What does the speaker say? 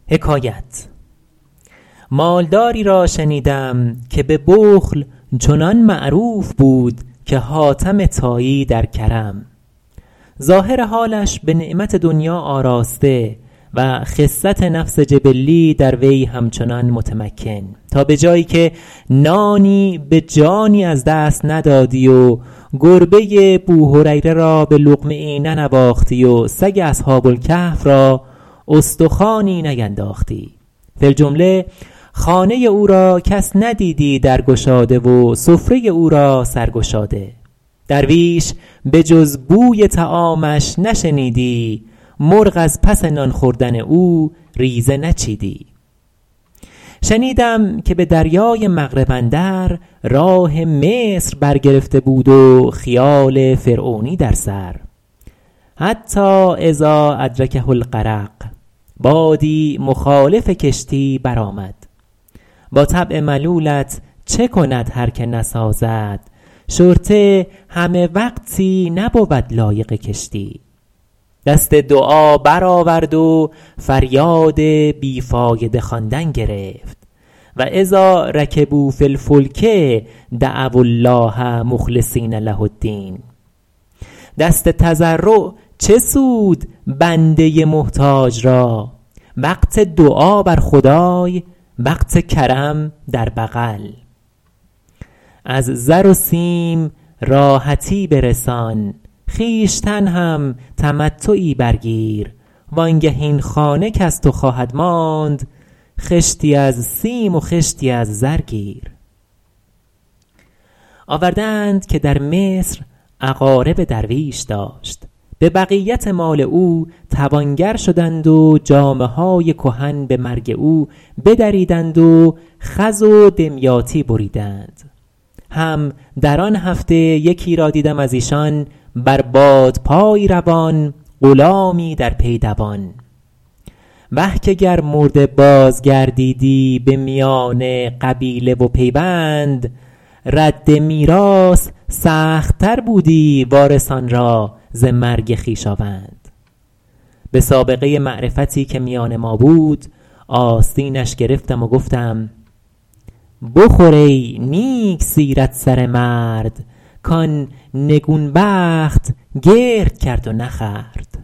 مالداری را شنیدم که به بخل چنان معروف بود که حاتم طایی در کرم. ظاهر حالش به نعمت دنیا آراسته و خست نفس جبلی در وی همچنان متمکن، تا به جایی که نانی به جانی از دست ندادی و گربه بوهریره را به لقمه ای ننواختی و سگ اصحاب الکهف را استخوانی نینداختی. فی الجمله خانه او را کس ندیدی در گشاده و سفره او را سرگشاده. درویش به جز بوی طعامش نشنیدی، مرغ از پس نان خوردن او ریزه نچیدی. شنیدم که به دریای مغرب اندر راه مصر برگرفته بود و خیال فرعونی در سر. حتی اذا ادرکه الغرق، بادی مخالف کشتی برآمد. با طبع ملولت چه کند هر که نسازد، شرطه همه وقتی نبود لایق کشتی. دست دعا برآورد و فریاد بی فایده خواندن گرفت. و اذا رکبوا فی الفلک دعوا الله مخلصین له الدین. دست تضرع چه سود بنده محتاج را، وقت دعا بر خدای وقت کرم در بغل. از زر و سیم راحتی برسان، خویشتن هم تمتعی برگیر. وانگه این خانه کز تو خواهد ماند، خشتی از سیم و خشتی از زر گیر. آورده اند که در مصر اقارب درویش داشت، به بقیت مال او توانگر شدند و جامه های کهن به مرگ او بدریدند و خز و دمیاطی بریدند. هم در آن هفته یکی را دیدم از ایشان بر بادپای روان، غلامی در پی دوان. وه که گر مرده باز گردیدی به میان قبیله و پیوند، رد میراث سخت تر بودی وارثان را ز مرگ خویشاوند. به سابقه معرفتی که میان ما بود آستینش گرفتم و گفتم: بخور ای نیک سیرت سر مرد، کان نگون بخت گرد کرد و نخورد.